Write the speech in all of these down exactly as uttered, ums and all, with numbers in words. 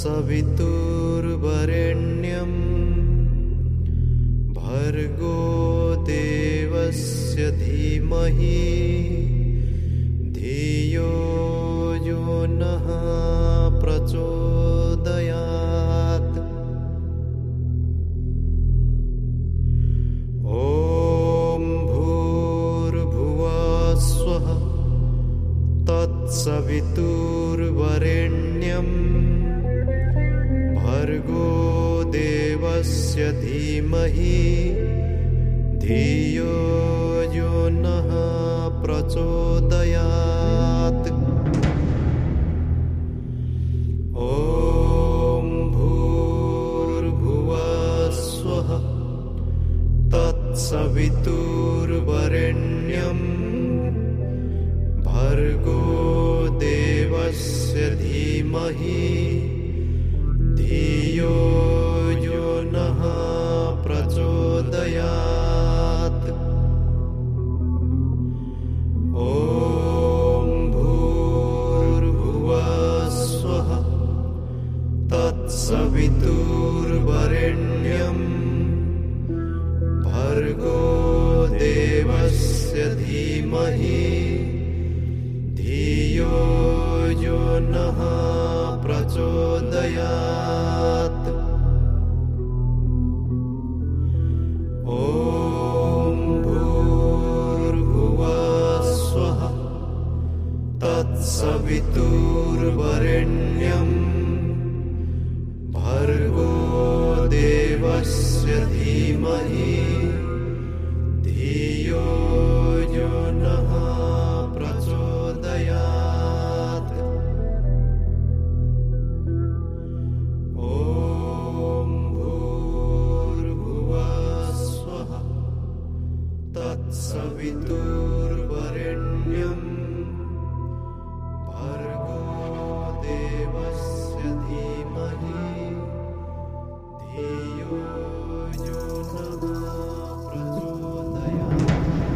तत्सवितुर्वरेण्यं भर्गो देवस्य धीमहि धियो यो नः प्रचोदयात्। ॐ भूर्भुवः स्वः तत्सवितुर्वरेण्यं भर्गो देवस्य धीमहि धियो यो नः प्रचोदयात्। ॐ भूर्भुवः स्वः तत्सवितुर्वरेण्यं भर्गो देवस्य धीमहि धियो यो नः प्रचोदयात्। ॐ भूर्भुवः स्वः तत्सवितुर्वरेण्यं भर्गो देवस्य धीमहि धियो यो नः प्रचोदयात्। ॐ भूर्भुवः स्वः तत्सवितुर्वरेण्यं भर्गो देवस्य धीमहि धियो यो नः प्रचोदयात्। ॐ भूर्भुवः स्वः तत्सवितुर्वरेण्यं भर्गो देवस्य धीमहि धियो यो नः प्रचोदयात्।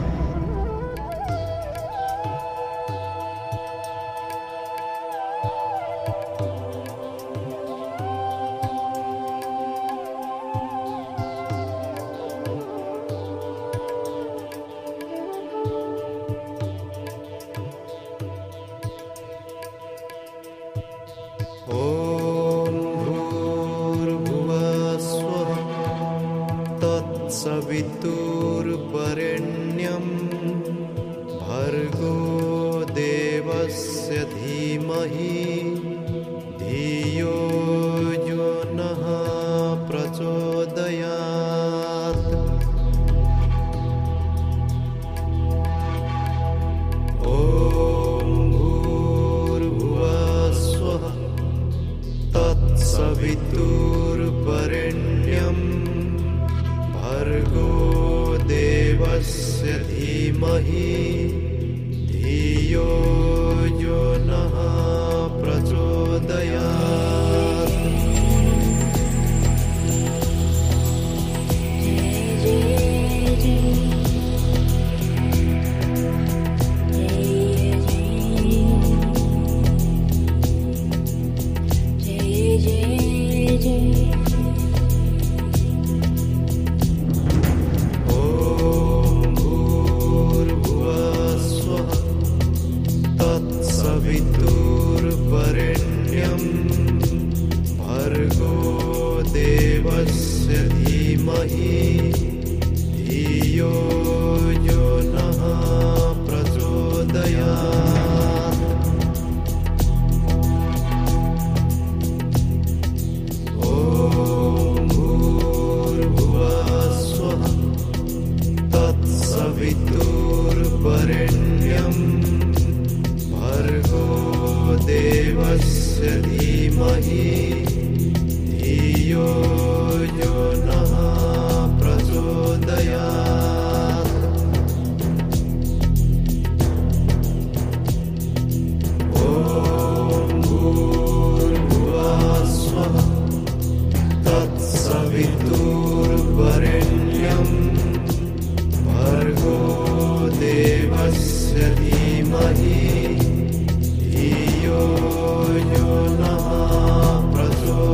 ॐ भूर्भुवः स्वः तत्सवितुर्वरेण्यं भर्गो देवस्य धीमहि धियो यो नः प्रचोदयात्। ॐ भूर्भुवः स्वः तत्सवितुर्वरेण्यं भर्गो देवस्य धीमहि धियो यो नः प्रचोदयात्। तत्सवितुर्वरेण्यं भर्गो देवस्य धीमहि धियो यो नः प्रचोदयात्। ॐ भूर्भुवः स्वः तत्सवितुर्वरेण्यं भर्गो देवस्य धीमहि धियो यो नः प्रचोदयात्। ॐ भूर्भुवः स्वः तत्सवितुर्वरेण्यं भर्गो देवस्य धीमहि धियो यो नः प्रचोदयात्।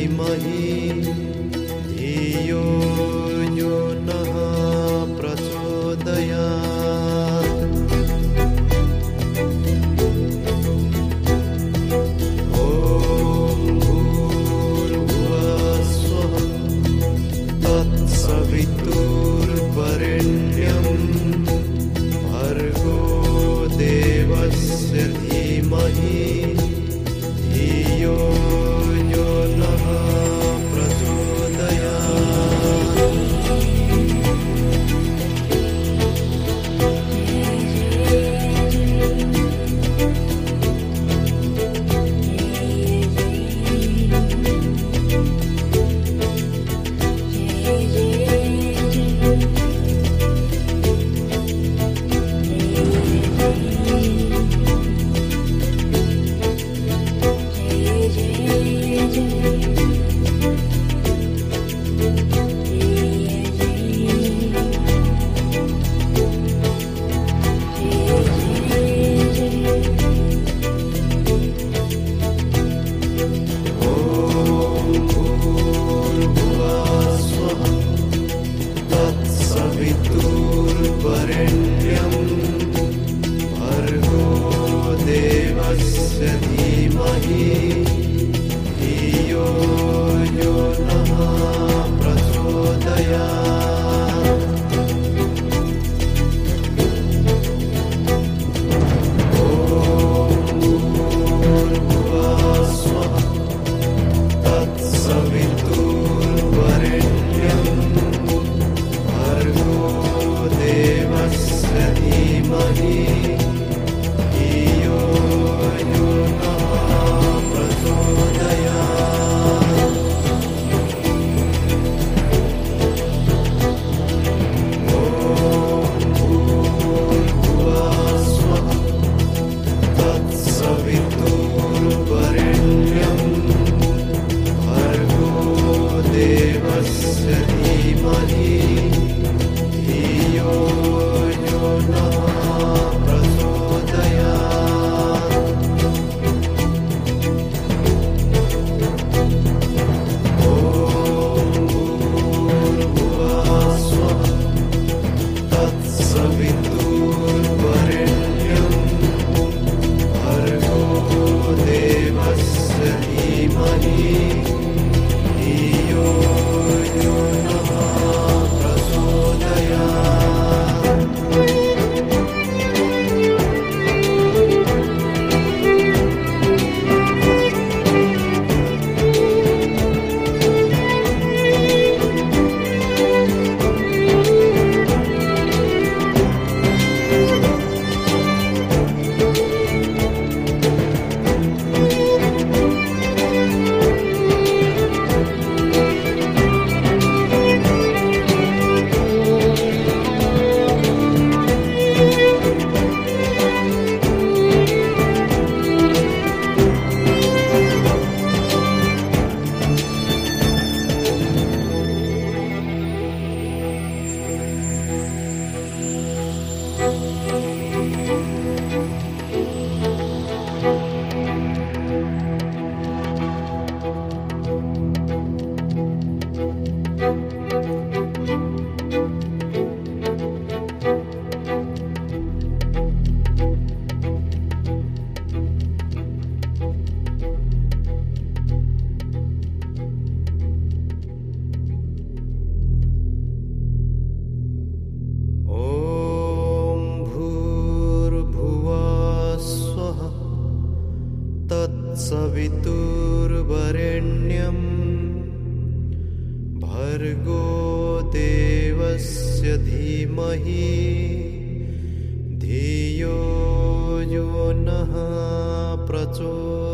धीमहि धियो यो नः प्रचोदयात्। ॐ भूर्भुवः स्वः तत्सवितुर्वरेण्यं भर्गो देवस्य धीमहि धियो यो नः प्रचोदयात्। वरेण्यं भर्गो देवस्य धीमहि धियो यो नः प्रचोदयात्। ॐ भूर्भुवः स्वः तत्सवितुर्वरेण्यं भर्गो देवस्य धीमहि धियो यो नः प्रचोदयात्। ॐ भूर्भुवः स्वः तत्सवितुर्वरेण्यं भर्गो देवस्य धीमहि धियो यो नः प्रचोदयात्। ॐ भूर्भुवः स्वः तत्सवितुर्वरेण्यं भर्गो देवस्य धीमहि धियो यो नः प्रचोदयात्। तत्सवितुर्वरेण्यं भर्गो देवस्य धीमहि धियो यो नः प्रचोदयात्।